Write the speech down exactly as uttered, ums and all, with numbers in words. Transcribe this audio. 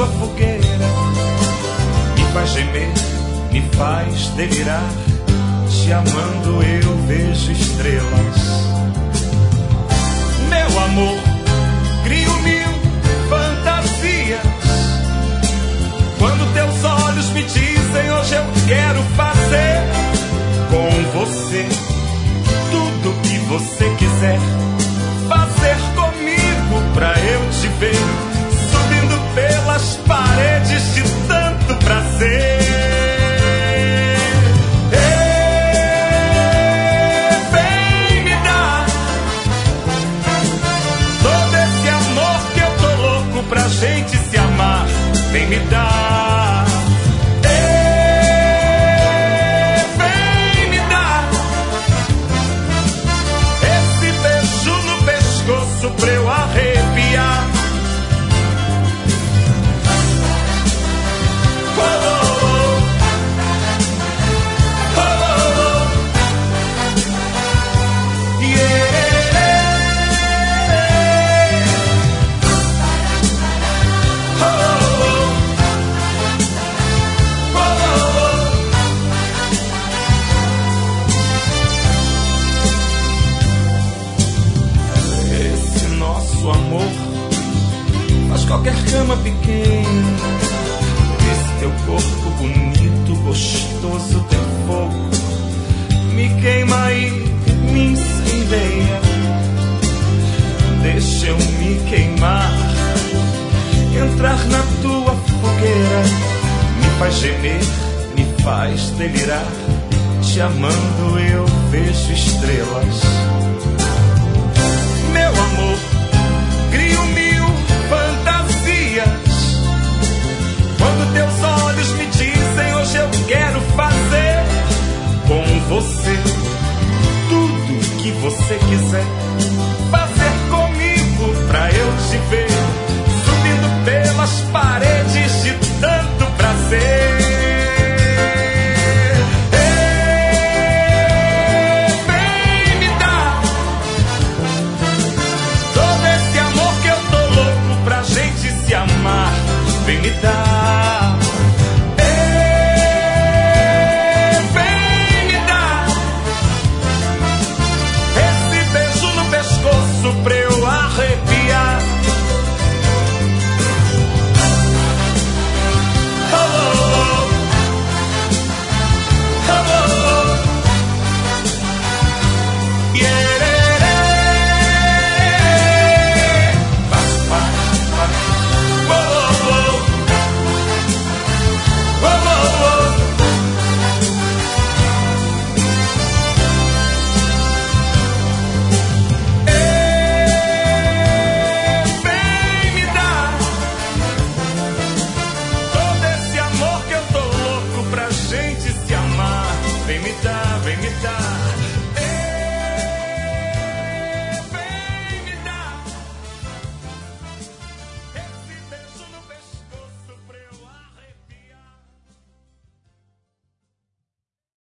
fogueira, me faz gemer, me faz delirar. Te amando eu vejo estrelas. Meu amor, crio mil fantasias quando teus olhos me dizem hoje eu quero fazer com você tudo que você quiser. Fazer comigo pra eu te ver subindo pelas paredes de tanto prazer. Vem me dar todo esse amor que eu tô louco pra gente se amar. Vem me dar. Vem me dar esse beijo no pescoço pra eu arrepiar. Oh, oh, oh, oh, oh. Yeah. Oh, oh, oh, oh. Esse nosso amor faz qualquer cama pequena. Esse teu corpo bonito, gostoso, tem fogo, me queima e me incendeia. Deixa eu me queimar, entrar na tua fogueira, me faz gemer, me faz delirar. Te amando eu vejo estrelas. Meu amor, crio mil fantasias quando teus olhos me dizem hoje eu quero fazer com você tudo que você quiser. Fazer comigo pra eu te ver subindo pelas paredes de tanto prazer. Vem me dar todo esse amor que eu tô louco pra gente se amar. Vem me dar.